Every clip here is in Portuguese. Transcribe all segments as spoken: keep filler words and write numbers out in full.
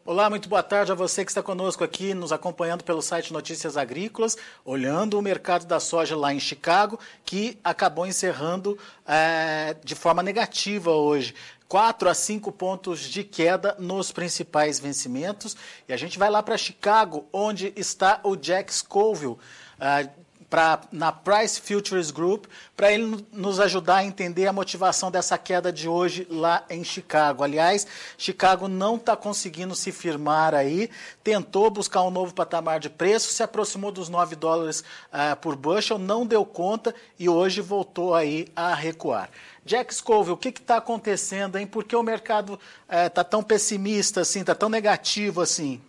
Olá, muito boa tarde a você que está conosco aqui, nos acompanhando pelo site Notícias Agrícolas, olhando o mercado da soja lá em Chicago, que acabou encerrando é, de forma negativa hoje. Quatro a cinco pontos de queda nos principais vencimentos. E a gente vai lá para Chicago, onde está o Jack Scoville, é, Pra, na Price Futures Group, para ele nos ajudar a entender a motivação dessa queda de hoje lá em Chicago. Aliás, Chicago não está conseguindo se firmar aí, tentou buscar um novo patamar de preço, se aproximou dos nove dólares uh, por bushel, não deu conta e hoje voltou aí a recuar. Jack Scoville, o que está acontecendo, hein? Por que o mercado está uh, tão pessimista assim, está tão negativo assim?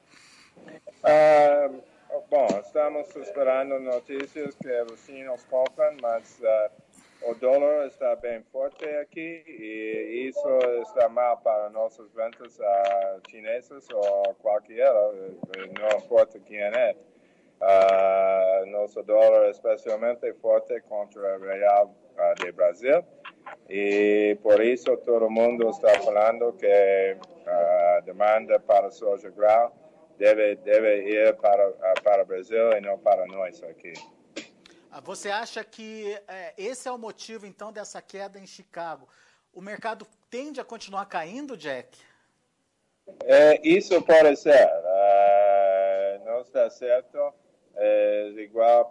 Uh... Bom, estamos esperando notícias que os chinos compram, mas uh, o dólar está bem forte aqui e isso está mal para nossas ventas uh, chinesas ou qualquer, não importa quem é. Uh, nosso dólar é especialmente forte contra o real uh, do Brasil e por isso todo mundo está falando que a uh, demanda para soja grau Deve, deve ir para, para o Brasil e não para nós aqui. Você acha que é, esse é o motivo, então, dessa queda em Chicago? O mercado tende a continuar caindo, Jack? É, isso pode ser. Uh, não está certo. É, igual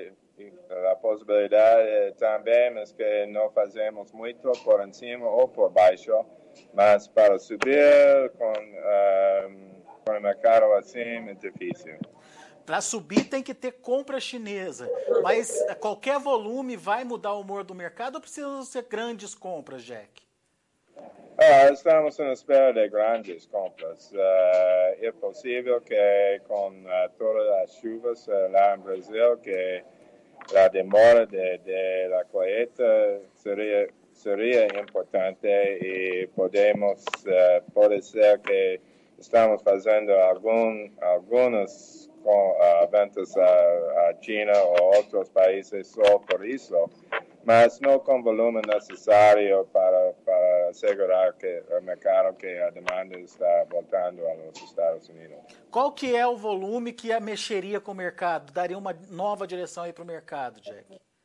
a possibilidade também, mas que não fazemos muito por cima ou por baixo. Mas para subir com... Uh, com o mercado assim é difícil. Para subir tem que ter compra chinesa, mas qualquer volume vai mudar o humor do mercado ou precisam ser grandes compras, Jack? Ah, estamos na espera de grandes compras. Uh, é possível que com uh, todas as chuvas uh, lá no Brasil, que a demora de, de la colheita seria, seria importante e podemos, uh, pode ser que estamos fazendo algum, algumas com, uh, ventas à China ou outros países só por isso, mas não com volume necessário para, para assegurar que o mercado, que a demanda está voltando aos Estados Unidos. Qual que é o volume que mexeria com o mercado? Daria uma nova direção aí para o mercado, Jack?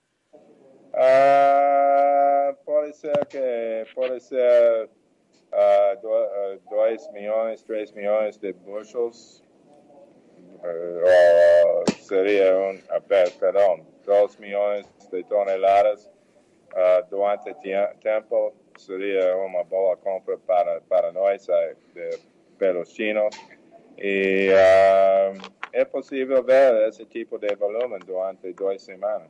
Uh, pode ser que pode ser dois uh, milhões, três milhões de bushels, uh, uh, seria um, uh, perdão, dois milhões de toneladas uh, durante tempo, seria uma boa compra para, para nós, uh, de, pelos chinos. E uh, é possível ver esse tipo de volume durante duas semanas.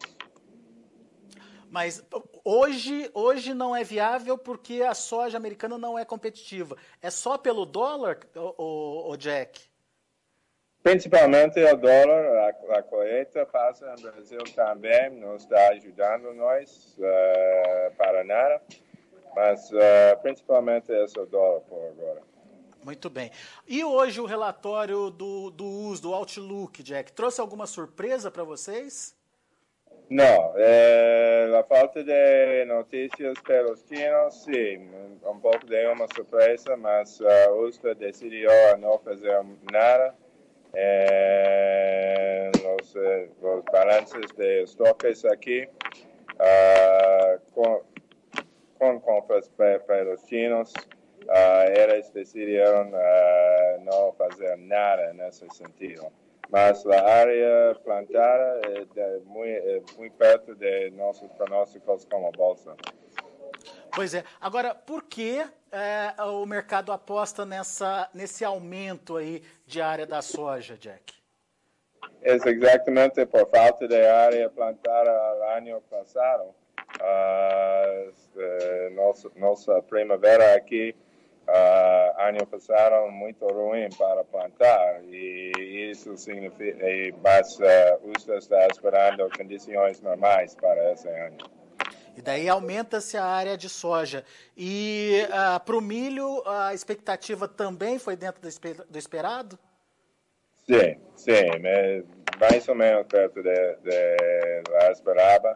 Mas hoje, hoje não é viável porque a soja americana não é competitiva. É só pelo dólar, o, o, o Jack? Principalmente o dólar, a, a colheita passa no Brasil também, não está ajudando nós uh, para nada, mas uh, principalmente é o dólar por agora. Muito bem. E hoje o relatório do, do U S, do Outlook, Jack, trouxe alguma surpresa para vocês? Não, é, a falta de notícias pelos chinos, sim, um pouco de uma surpresa, mas uh, o U S D A decidiu não fazer nada. É, os, os balanços de estoques aqui, uh, com, com compras para os chinos, uh, eles decidiram uh, não fazer nada nesse sentido. Mas a área plantada é muito, muito perto de nossos pronósticos como bolsa. Pois é. Agora, por que é, o mercado aposta nessa, nesse aumento aí de área da soja, Jack? É exatamente por falta de área plantada no ano passado. Uh, nossa, nossa primavera aqui, uh, ano passado, muito ruim para plantar. E isso significa que mas, uh, o U S D A está esperando condições normais para esse ano. E daí aumenta-se a área de soja. E uh, para o milho, a expectativa também foi dentro do, esper do esperado? Sim, sim, mais ou menos perto de, de lá esperava.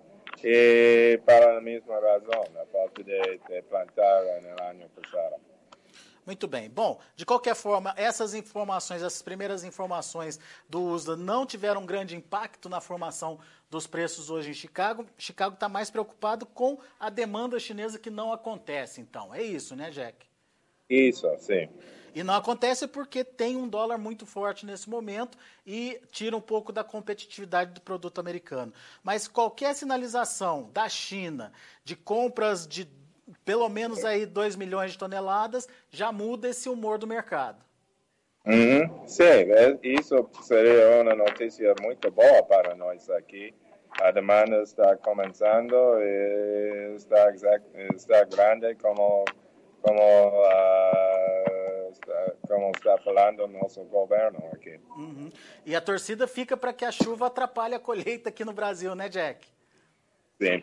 E para a mesma razão, a falta de, de plantar no ano passado. Muito bem. Bom, de qualquer forma, essas informações, essas primeiras informações do U S D A não tiveram um grande impacto na formação dos preços hoje em Chicago. Chicago está mais preocupado com a demanda chinesa que não acontece, então. É isso, né, Jack? Isso, sim. E não acontece porque tem um dólar muito forte nesse momento e tira um pouco da competitividade do produto americano. Mas qualquer sinalização da China de compras de pelo menos aí dois milhões de toneladas, já muda esse humor do mercado. Uhum. Sim, isso seria uma notícia muito boa para nós aqui. A demanda está começando e está, está grande como, como, uh, está, como está falando o nosso governo aqui. Uhum. E a torcida fica para que a chuva atrapalhe a colheita aqui no Brasil, né, Jack? Sim.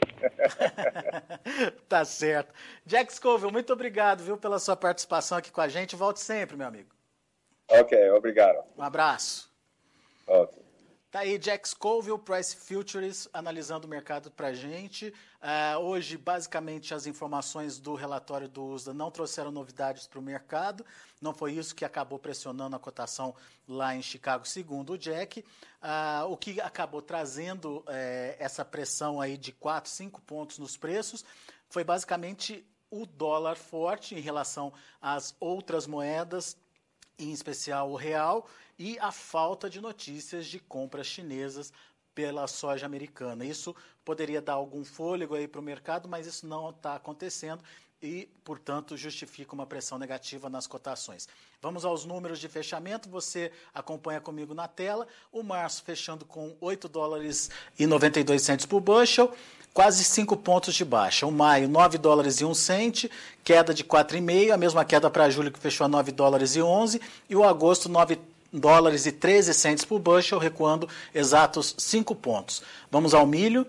Tá certo. Jack Scoville, muito obrigado, viu, pela sua participação aqui com a gente. Volte sempre, meu amigo. Ok, obrigado. Um abraço. Okay. Tá aí Jack Scoville, Price Futures, analisando o mercado para a gente. Uh, hoje, basicamente, as informações do relatório do U S D A não trouxeram novidades para o mercado. Não foi isso que acabou pressionando a cotação lá em Chicago, segundo o Jack. Uh, o que acabou trazendo eh, essa pressão aí de quatro, cinco pontos nos preços foi basicamente o dólar forte em relação às outras moedas, em especial o real, e a falta de notícias de compras chinesas pela soja americana. Isso poderia dar algum fôlego aí para o mercado, mas isso não está acontecendo e, portanto, justifica uma pressão negativa nas cotações. Vamos aos números de fechamento, você acompanha comigo na tela. O março fechando com oito dólares e noventa e dois centavos por bushel, quase cinco pontos de baixa. O maio, nove dólares e um cento, queda de quatro vírgula cinco, a mesma queda para julho, que fechou a nove dólares e onze, e o agosto, nove dólares e treze centavos por bushel, recuando exatos cinco pontos. Vamos ao milho,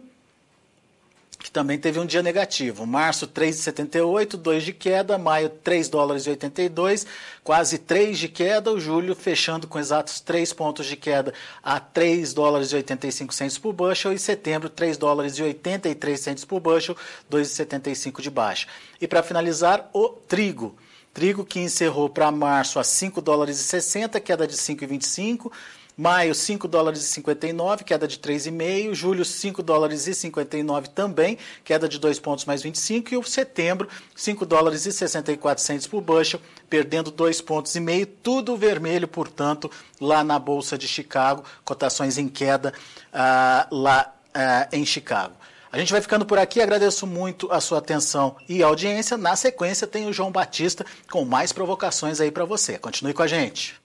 que também teve um dia negativo. Março, três vírgula setenta e oito, dois de queda. Maio, três dólares e oitenta e dois, quase três de queda. O julho fechando com exatos três pontos de queda a três dólares e oitenta e cinco centavos por bushel. E setembro, três dólares e oitenta e três centavos por bushel, dois vírgula setenta e cinco de baixa. E para finalizar, o trigo. Trigo que encerrou para março a cinco dólares e sessenta, queda de cinco vírgula vinte e cinco. Maio, cinco dólares e cinquenta e nove, queda de três vírgula cinco. Julho, cinco dólares e cinquenta e nove também, queda de dois pontos mais vinte e cinco. E o setembro, cinco dólares e sessenta e quatro centavos por bushel, perdendo dois pontos e meio. Tudo vermelho, portanto, lá na Bolsa de Chicago. Cotações em queda uh, lá uh, em Chicago. A gente vai ficando por aqui, agradeço muito a sua atenção e audiência. Na sequência tem o João Batista com mais provocações aí para você. Continue com a gente.